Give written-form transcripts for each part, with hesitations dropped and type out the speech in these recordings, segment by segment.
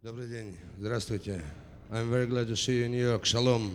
Добрый день, здравствуйте. I'm very glad to see you in New York. Shalom.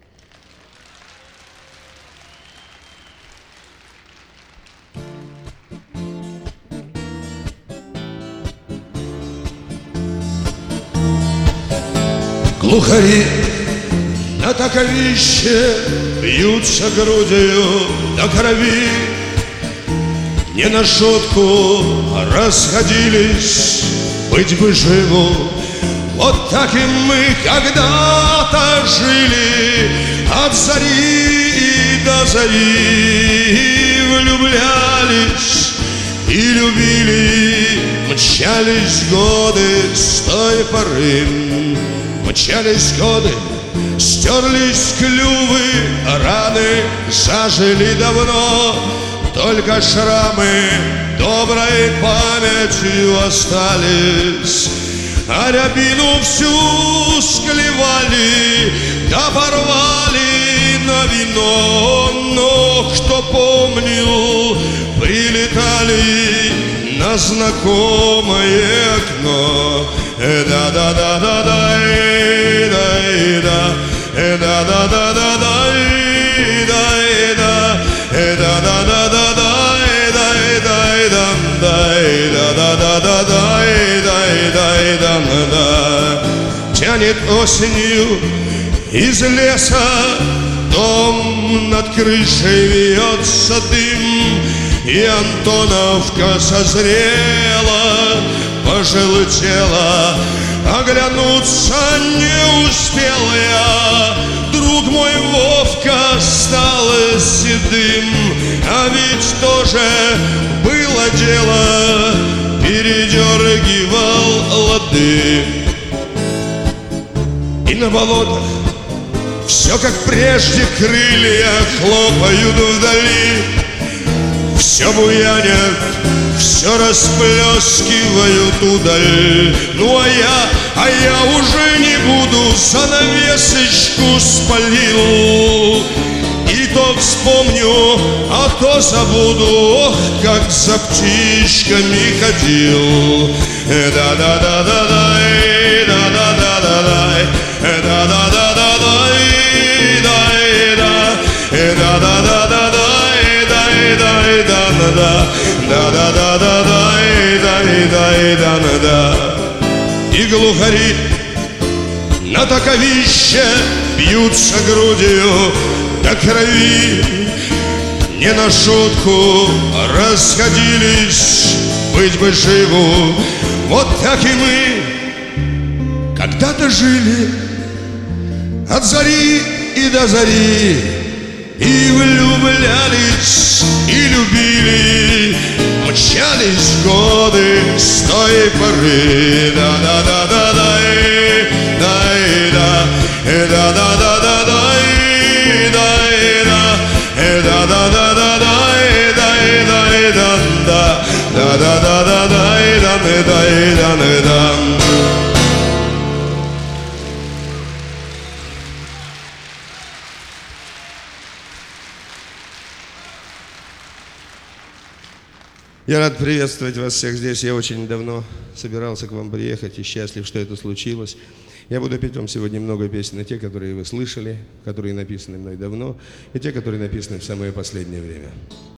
Глухари на таковище бьются грудью до крови. Не на шутку расходились, быть бы живу. Вот так и мы когда-то жили, от зари до зари, влюблялись и любили. Мчались годы с той поры, мчались годы, стерлись клювы, раны зажили давно, только шрамы доброй памятью остались. А рябину всю склевали, да порвали на вино. Но кто помнил, прилетали на знакомое окно. Да-да-да-да-да, да-да, да-да-да-да-да, да-да, да-да-да-да-да, тянет осенью из леса, дом над крышей вьется дым, и Антоновка созрела, пожелтела. Оглянуться не успел я, друг мой Вовка стал седым, а ведь тоже было дело, передергивал лады. И на болотах все как прежде, крылья хлопают вдали, все буянят, все расплескивают удаль. Ну а я уже не буду, занавесочку спалил. И то вспомню, а то забуду, ох, как за птичками ходил. Да-да-да-да-да, да-да-да-да-да, да-да-да-да-да, да-да-да-да-да, да-да-да-да-да. И глухари на таковище бьются грудью до крови. Не на шутку расходились, быть бы живу. Вот так и мы когда-то жили, от зари и до зари, и влюблялись, и любили. Мчались годы с той поры. Да-да-да-да-да, да-да, да-да-да-да-да, да-да-да-да-да. Я рад приветствовать вас всех здесь. Я очень давно собирался к вам приехать и счастлив, что это случилось. Я буду петь вам сегодня много песен, и те, которые вы слышали, которые написаны мной давно, и те, которые написаны в самое последнее время.